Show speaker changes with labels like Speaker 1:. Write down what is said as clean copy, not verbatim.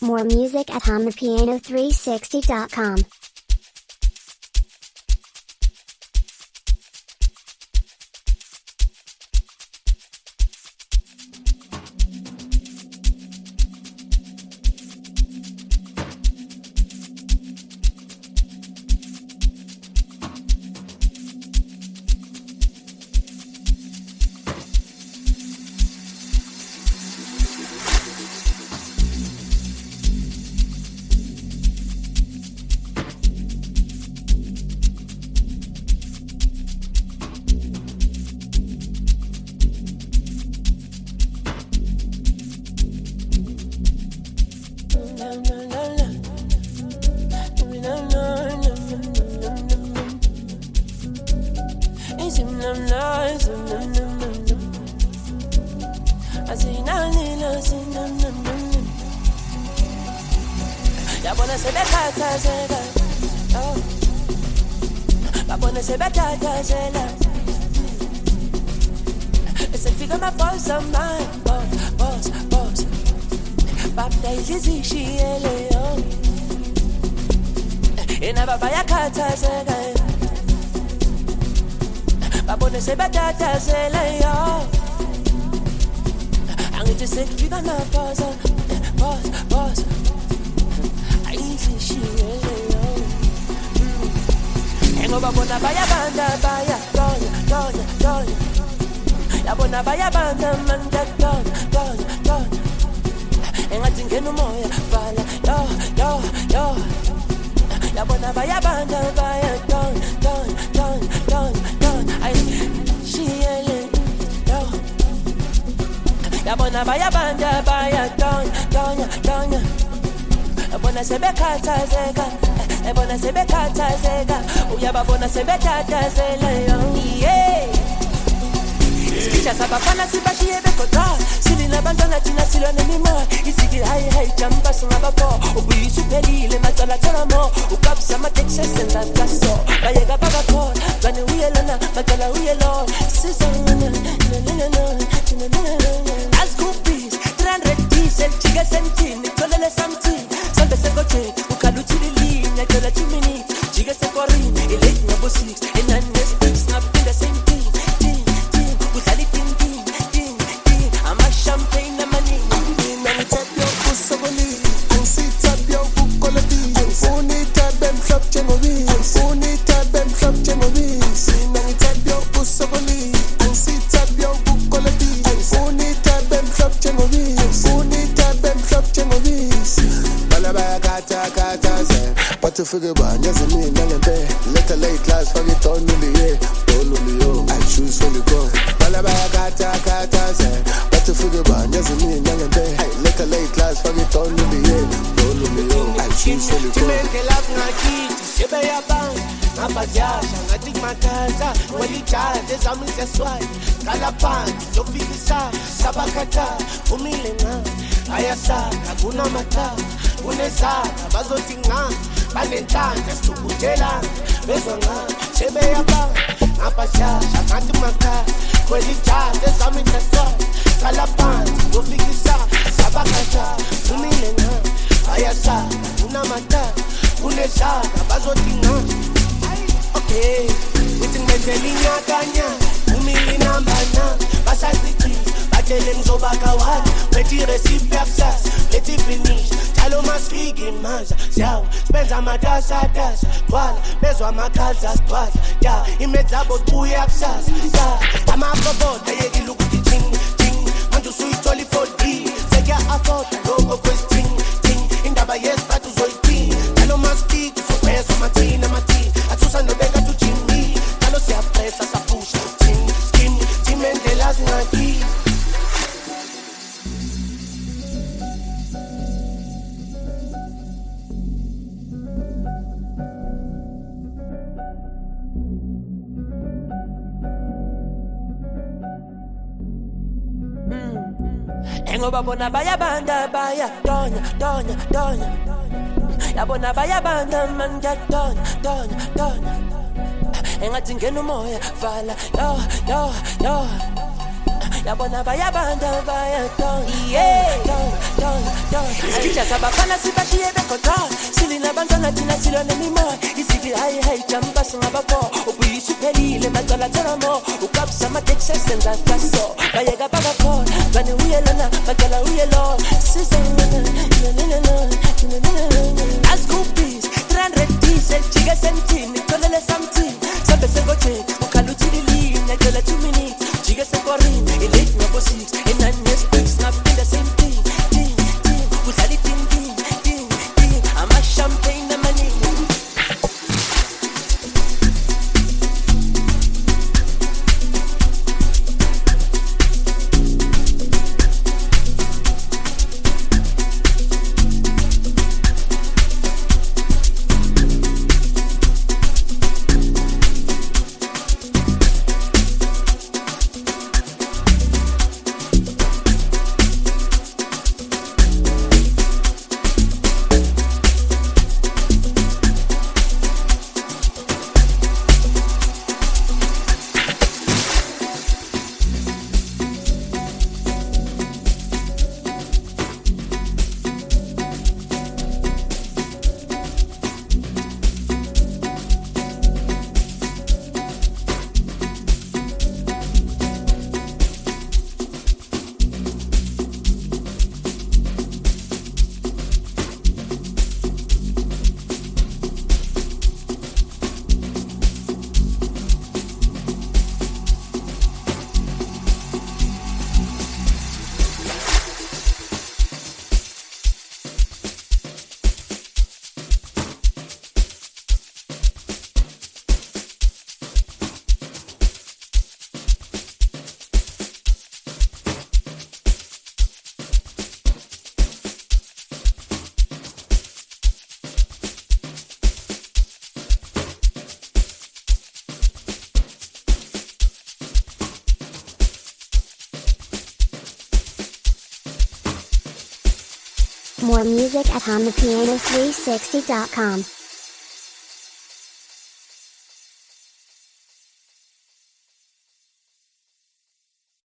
Speaker 1: More music at HumThePiano360.com.
Speaker 2: Babona baya banda baya donya yabona baya banda manja donya engathi ngena umoya vala yo yabona baya banda baya donya isikhathi sabafana Bantwana sibashiye bekhona silina bantwana thina silone mimoya izibi hayi hayi jamba singabapho ubuyisa uphelile macala thela mo ukapsa amateksi senza kaso bayeka bakakhona bani uyelana macala uyelo sizana ascoopis 300 diesel jike sentini tholele something sabe sengoje ukhaluthile linya cela 2 minutes jike sekorini elate ngabo 6 enane speaks ngaphinda the same thing udlala ting ama champagne amaningi
Speaker 1: More music at HonThePiano360.com.